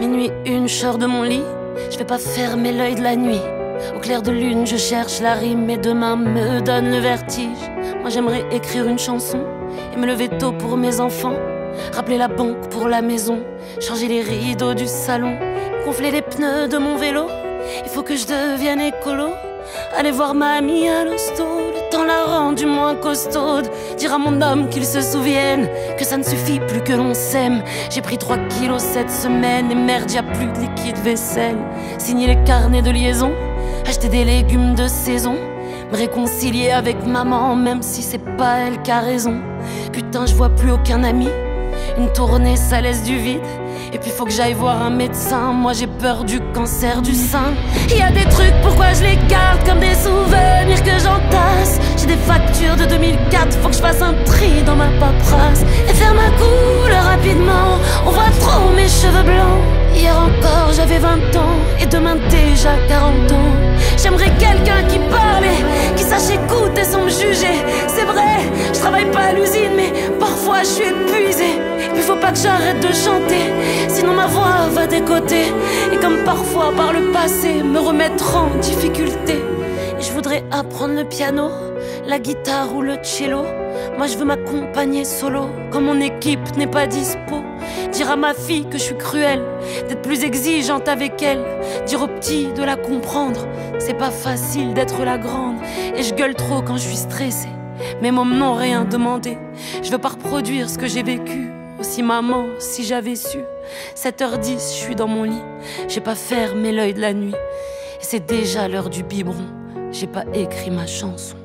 Minuit une, je sors de mon lit. Je vais pas fermer l'œil de la nuit. Au clair de lune, je cherche la rime. Mes deux mains me donnent le vertige. Moi j'aimerais écrire une chanson et me lever tôt pour mes enfants. Rappeler la banque pour la maison. Changer les rideaux du salon. Gonfler les pneus de mon vélo. Il faut que je devienne écolo. Aller voir mamie à l'hosto. Le temps l'a rendu moins costaude. Dire à mon homme qu'il se souvienne que ça ne suffit plus que l'on s'aime. J'ai pris 3 kilos cette semaine. Et merde, y'a plus de liquide vaisselle. Signer les carnets de liaison. Acheter des légumes de saison. Me réconcilier avec maman, même si c'est pas elle qui a raison. Putain, je vois plus aucun ami. Une tournée, ça laisse du vide. Et puis faut que j'aille voir un médecin. Moi j'ai peur du cancer du sein. Y a des trucs, pourquoi je les garde comme des souvenirs que j'entasse. J'ai des factures de 2004, faut que je fasse un tri dans ma paperasse. Et faire ma couleur rapidement, on voit trop mes cheveux blancs. Hier encore j'avais 20 ans, et demain déjà 40 ans. J'aimerais quelqu'un qui parle et qui sache écouter sans me juger. C'est vrai, je travaille pas à l'usine, mais parfois je suis épuisée. Il faut pas que j'arrête de chanter, sinon ma voix va décoter. Et comme parfois par le passé, me remettre en difficulté. Et je voudrais apprendre le piano, la guitare ou le cello. Moi je veux m'accompagner solo, quand mon équipe n'est pas dispo. Dire à ma fille que je suis cruelle, d'être plus exigeante avec elle. Dire aux petits de la comprendre, c'est pas facile d'être la grande. Et je gueule trop quand je suis stressée, mes mômes n'ont rien demandé. Je veux pas reproduire ce que j'ai vécu. Aussi maman, si j'avais su. 7h10, je suis dans mon lit. J'ai pas fermé l'œil de la nuit. Et c'est déjà l'heure du biberon. J'ai pas écrit ma chanson.